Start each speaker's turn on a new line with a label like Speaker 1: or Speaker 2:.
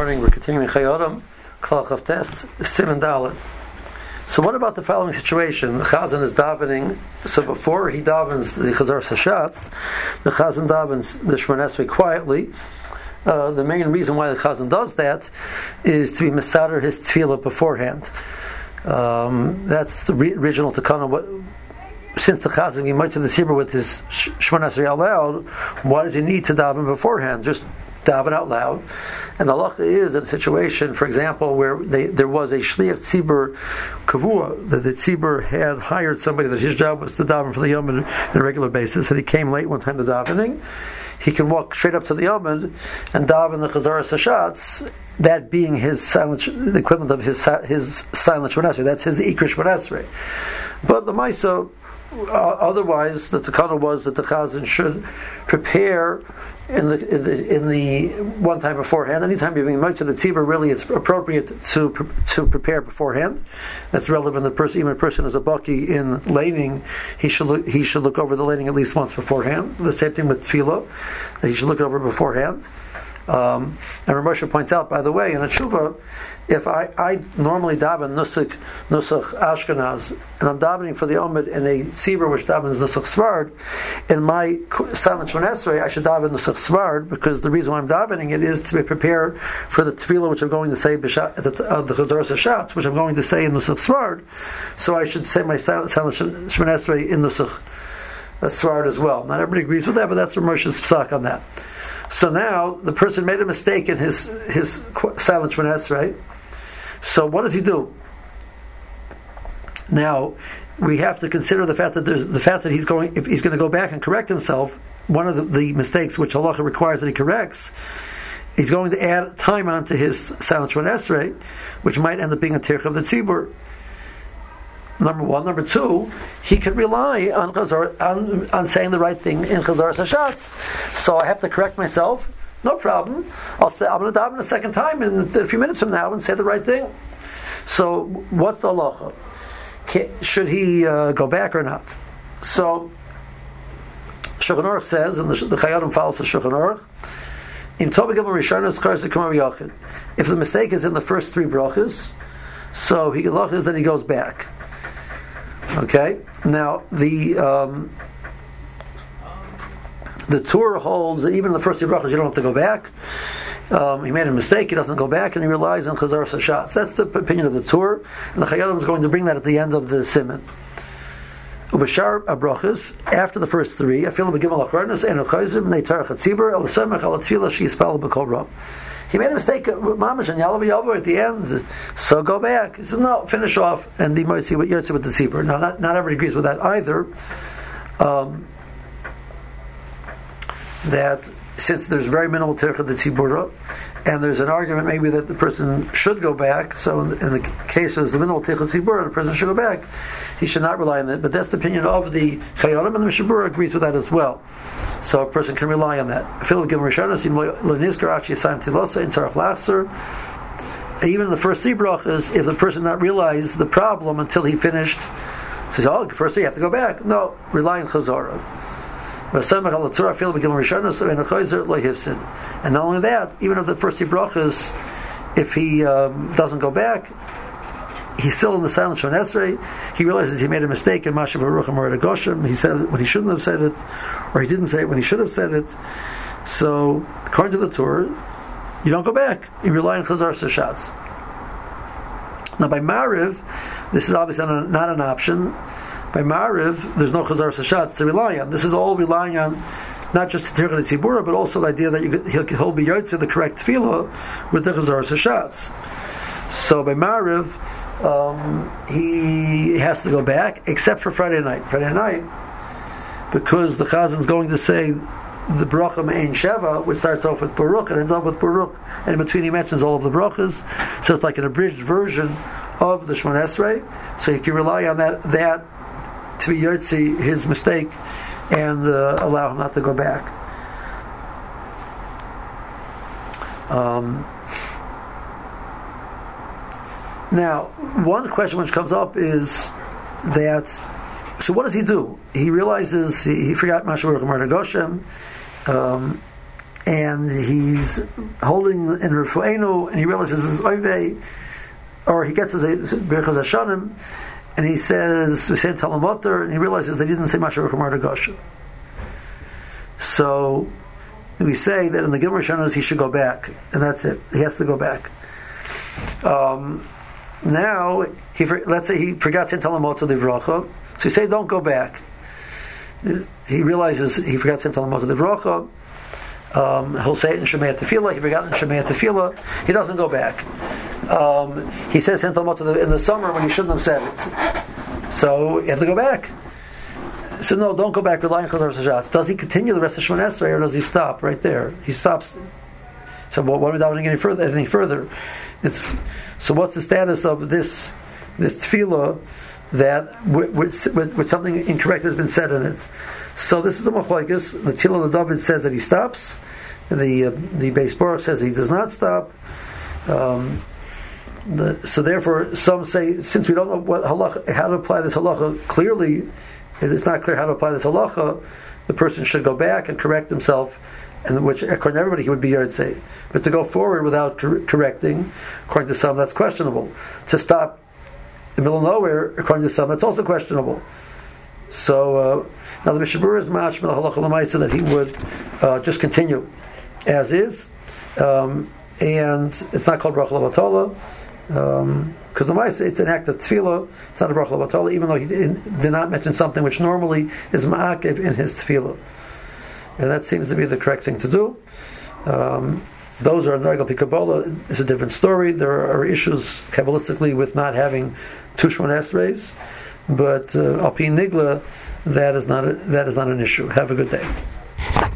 Speaker 1: morning. We're continuing Chayotim, Klal Chavtes, Siman Dalet. So what about the following situation? The Chazan is davening. So before he davens the Chazar Sashatz, the Chazan davens the Shemona Esrei quietly. The main reason why the Chazan does that is to be mesader his tefillah beforehand. That's the original Takana. Since the Chazan came to the Sibur with his Shemona Esrei out loud, why does he need to daven beforehand? Just daven out loud. And the halacha is in a situation, for example, where there was a shliach tzibur kavua, that the tzibur had hired somebody that his job was to daven for the Yom on a regular basis, and he came late one time to davening. He can walk straight up to the Yom and daven the Chazar Sashatz, that being his silent, the equivalent of his silent Shemona Esrei. That's his Ikra Shemona Esrei. But the Maisa, otherwise, the Takana was that the Chazan should prepare in the one time beforehand. Anytime you're being much of the tzibur, really it's appropriate to prepare beforehand. That's relevant. The person, even a person is a baki in laning, he should look over the laning at least once beforehand. The same thing with tefillah, that he should look it over beforehand. And Rav Moshe points out, by the way, in a tshuva, if I normally daven nusach Ashkenaz, and I'm davening for the Omid in a tzibur which davens nusach Sfard, in my silent Shemona Esrei, I should daven nusach Sfard, because the reason why I'm davening it is to be prepared for the tefillah which I'm going to say the Chazar Sashatz, which I'm going to say in nusach Sfard. So I should say my silent Shemona Esrei in nusach Sfard as well. Not everybody agrees with that, but that's Rav Moshe's psak on that. So now the person made a mistake in his silent Shemona Esrei. So what does he do? Now we have to consider the fact that he's going, if he's going to go back and correct himself, one of the mistakes which halacha requires that he corrects, he's going to add time onto his silent Shemona Esrei, which might end up being a tirch of the tzibur. Number one. Number two, he could rely on on saying the right thing in Chazar Sashatz. So I have to correct myself. No problem. I'm going to daven a second time in a few minutes from now and say the right thing. So what's the halacha? Should he go back or not? So Shulchan Aruch says, and the Chayotim follows the Shulchan Aruch, if the mistake is in the first three brachas, so he halachas that he goes back. Okay. Now the Torah holds that even in the first three brachas you don't have to go back. He made a mistake, he doesn't go back, and he relies on Chazar Sashatz. That's the opinion of the Torah, and the Chayotim is going to bring that at the end of the Siman. Ubashar abrachas, after the first three, I feel the Gimel Acharnas and Chayzim Neitar Chatzibur El Semach Al Tefillah She Yispal B'Kol Rav. He made a mistake, Mamash and Yalav Yavo at the end, so go back. He says, no, finish off and be Yotzi with the Tzibur. Now, not everybody agrees with that either. That since there's very minimal tircha the tzibura, and there's an argument maybe that the person should go back, so in the case of the minimal tircha tzibura, the person should go back, he should not rely on that. But that's the opinion of the Chayotim, and the Mishabura agrees with that as well. So a person can rely on that. Even in the first three brachas, if the person not realize the problem until he finished, says, oh, first you have to go back. No, rely on Chazara. And not only that, even if the first three brachas, if he doesn't go back, he's still in the silent Shemona Esrei. He realizes he made a mistake in Masha Baruch Amar Goshem. He said it when he shouldn't have said it, or he didn't say it when he should have said it. So, according to the Torah, you don't go back. You rely on Chazar Sashatz. Now, by Mariv, this is obviously not an option. By Mariv, there's no Chazar Sashatz to rely on. This is all relying on not just the Tircha Tzibura, but also the idea that he'll be Yotze the correct tefillah with the Chazar Sashatz. So by Mariv, he has to go back, except for Friday night. Friday night, because the Chazan is going to say the bracha Me'ein Sheva, which starts off with Baruch and ends up with Baruch, and in between he mentions all of the brachas, so it's like an abridged version of the Shemona Esrei. So you can rely on that to be Yotzi his mistake and allow him not to go back. Now, one question which comes up is that, so what does he do? He realizes he forgot Masha Baruch Amar Goshem. and he's holding in Refuenu, and he realizes this is Oivei, or he gets his Birchas Hashanim, and he says, we said Talamotter, and he realizes they didn't say much about Chamar Goshen. So we say that in the Gimel Rishonos he should go back, and that's it. He has to go back. Now, let's say he forgot to Talamotter Livracha, so we say don't go back. He realizes he forgot to Talamotter Livracha. He'll say it in Shemei Tefillah. He forgot in Shemei Tefillah. He doesn't go back. He says in the summer when he shouldn't have said it. So you have to go back. So no, don't go back. Rely on Chazar Shabbat. Does he continue the rest of Shemon Esrei, or does he stop right there? He stops. So what are we davening any further? So what's the status of this tefillah that with something incorrect has been said in it? So this is a machlokes. The Tefillah of David says that he stops. The Beis Baruch says he does not stop. So therefore, some say, since we don't know how to apply this halacha clearly, it's not clear how to apply this halacha, the person should go back and correct himself, and which according to everybody he would be Yartzei. But to go forward without correcting, according to some, that's questionable. To stop in the middle of nowhere, according to some, that's also questionable. So now the Mishnah Berurah is mashma halacha l'maisa that he would just continue as is, and it's not called bracha l'batola, because the Maisa, it's an act of tefillah. It's not a bracha l'batola, even though he did not mention something which normally is ma'akev in his tefillah, and that seems to be the correct thing to do. Those are Nargal Pikabola. It's a different story. There are issues kabbalistically with not having two Shemon Esreis, but Alpin Nigla, that is not an issue. Have a good day.